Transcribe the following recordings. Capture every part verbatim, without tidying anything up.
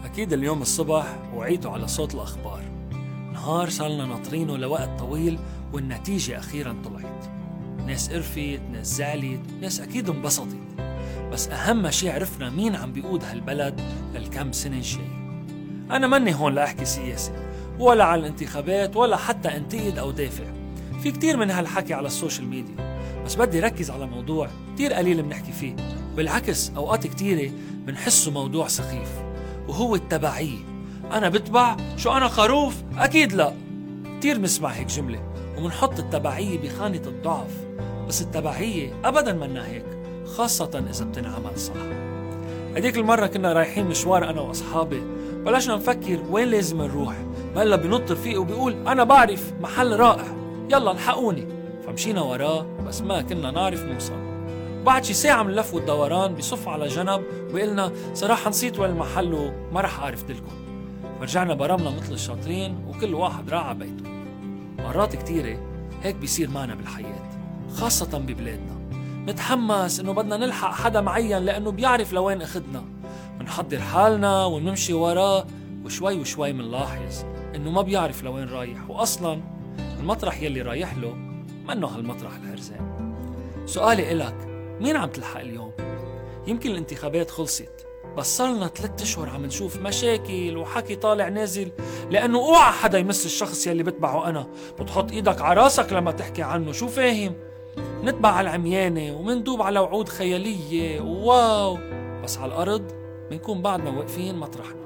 أكيد اليوم الصبح وعيتوا على صوت الأخبار. نهار صارنا ناطرينه لوقت طويل والنتيجة أخيراً طلعت. ناس قرفت، ناس زعلت، ناس أكيد انبسطت. بس أهم شي عرفنا مين عم بيقود هالبلد للكم سنة الجاي. أنا ماني هون لأحكي سياسة ولا على الانتخابات ولا حتى انتقد أو دافع. في كتير من هالحكي على السوشيال ميديا، بس بدي ركز على موضوع كتير قليل بنحكي فيه. بالعكس أوقات كتيرة بنحسه موضوع سخيف، وهو التبعية. أنا بتبع شو أنا خروف؟ أكيد لا. كتير نسمع هيك جملة ومنحط التبعية بخانة الضعف، بس التبعية أبداً منا هيك، خاصة إذا بتنعمل صح. هديك المرة كنا رايحين مشوار أنا وأصحابي، بلشنا نفكر وين لازم نروح، ما إلا بنط رفيق وبيقول أنا بعرف محل رائع يلا الحقوني. فمشينا وراه بس ما كنا نعرف نوصل. بعد شي ساعة من اللف والدوران بيصف على جنب وبيقلنا صراحة نسيت وين المحل وما رح أعرف دلكم. فرجعنا برمنا مثل الشاطرين وكل واحد راح بيته. مرات كتيرة هيك بيصير معنا بالحياة، خاصة ببلادنا. نتحمس إنه بدنا نلحق حدا معين لأنه بيعرف لوين أخدنا، منحضر حالنا ونمشي وراه، وشوي وشوي منلاحظ إنه ما بيعرف لوين رايح، وأصلاً المطرح يلي رايح له منه هالمطرح الحرزان. سؤالي إلك، مين عم تلحق اليوم؟ يمكن الانتخابات خلصت، بس صارنا ثلاثة أشهر عم نشوف مشاكل وحكي طالع نازل، لأنه اوعى حدا يمس الشخص يلي بتبعه أنا. بتحط إيدك على راسك لما تحكي عنه، شو فاهم؟ نتبع على العميانة ومندوب على وعود خيالية واو، بس على الأرض منكون بعدنا واقفين مطرحنا.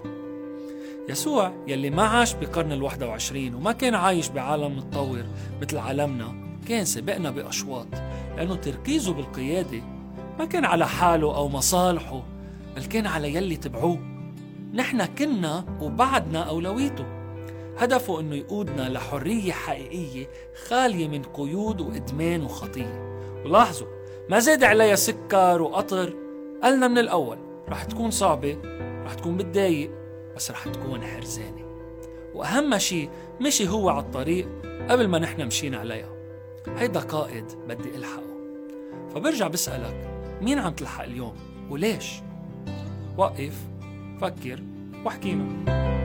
يسوع يلي ما عاش بقرن الواحد وعشرين وما كان عايش بعالم متطور مثل عالمنا، كان سبقنا بأشواط، لأنه تركيزه بالقيادة ما كان على حاله أو مصالحه، بل كان على يلي تبعوه. نحن كنا وبعدنا أولويته. هدفه أنه يقودنا لحرية حقيقية خالية من قيود وإدمان وخطية. ولاحظوا، ما زاد عليها سكر وقطر. قالنا من الأول رح تكون صعبة، رح تكون بتضايق، بس رح تكون حرزانة. وأهم شيء مشي هو على الطريق قبل ما نحن مشينا عليها. هيدا قائد بدي ألحقه. فبرجع بسألك، مين عم تلحق اليوم وليش؟ وقف، فكر، واحكينا.